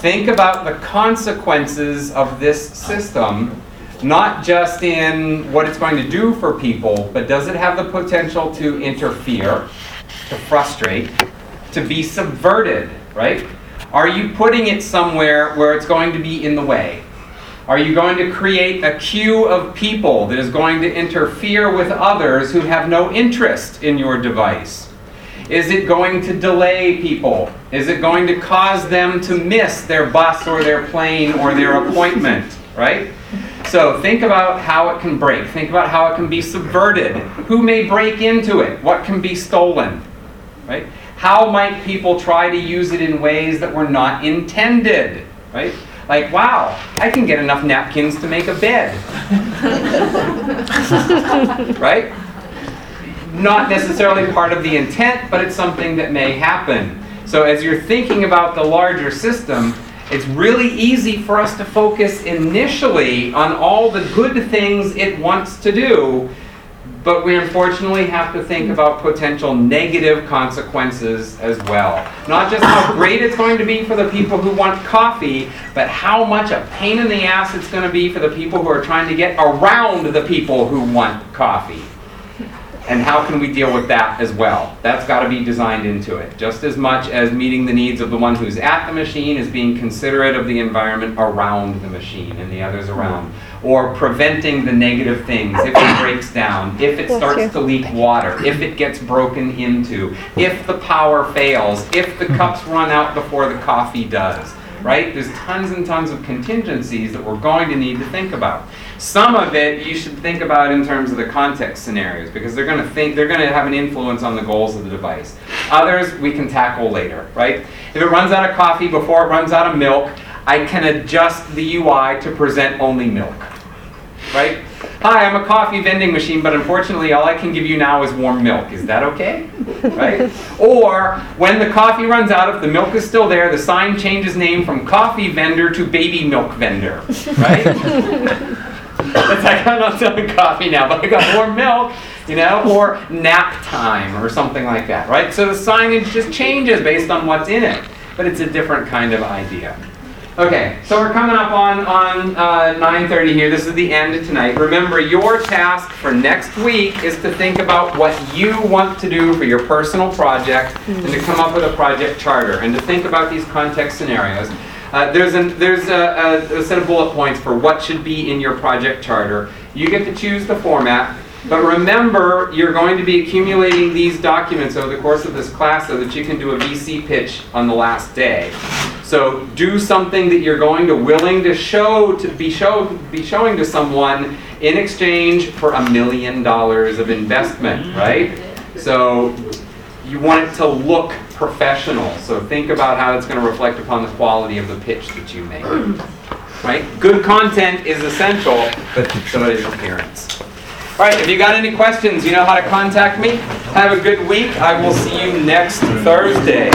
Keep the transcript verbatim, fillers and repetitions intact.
think about the consequences of this system, not just in what it's going to do for people, but does it have the potential to interfere, to frustrate, to be subverted, right? Are you putting it somewhere where it's going to be in the way? Are you going to create a queue of people that is going to interfere with others who have no interest in your device? Is it going to delay people? Is it going to cause them to miss their bus or their plane or their appointment, right? So think about how it can break. Think about how it can be subverted. Who may break into it? What can be stolen, right? How might people try to use it in ways that were not intended, right? Like, wow, I can get enough napkins to make a bed. Right? Not necessarily part of the intent, but it's something that may happen. So as you're thinking about the larger system, it's really easy for us to focus initially on all the good things it wants to do, but we unfortunately have to think about potential negative consequences as well. Not just how great it's going to be for the people who want coffee, but how much a pain in the ass it's going to be for the people who are trying to get around the people who want coffee. And how can we deal with that as well? That's got to be designed into it. Just as much as meeting the needs of the one who's at the machine is being considerate of the environment around the machine and the others around. Or preventing the negative things if it breaks down, if it starts to leak water, if it gets broken into, if the power fails, if the cups run out before the coffee does. Right? There's tons and tons of contingencies that we're going to need to think about. Some of it you should think about in terms of the context scenarios, because they're going to think they're going to have an influence on the goals of the device. Others we can tackle later, right? If it runs out of coffee before it runs out of milk, I can adjust the U I to present only milk. Right? Hi, I'm a coffee vending machine, but unfortunately all I can give you now is warm milk. Is that okay? Right? Or when the coffee runs out, if the milk is still there, the sign changes name from coffee vendor to baby milk vendor. Right? It's like, I'm not selling coffee now, but I got warm milk, you know, or nap time or something like that, right? So the signage just changes based on what's in it, but it's a different kind of idea. Okay, so we're coming up on, on uh, nine thirty here. This is the end of tonight. Remember, your task for next week is to think about what you want to do for your personal project and to come up with a project charter and to think about these context scenarios. Uh, there's an, there's a, a, a set of bullet points for what should be in your project charter. You get to choose the format, but remember, you're going to be accumulating these documents over the course of this class so that you can do a V C pitch on the last day. So do something that you're going to willing to show to be show be showing to someone in exchange for a million dollars of investment, right? So you want it to look professional. So think about how it's going to reflect upon the quality of the pitch that you make. Right? Good content is essential, but so is appearance. All right, if you got any questions, you know how to contact me. Have a good week. I will see you next Thursday.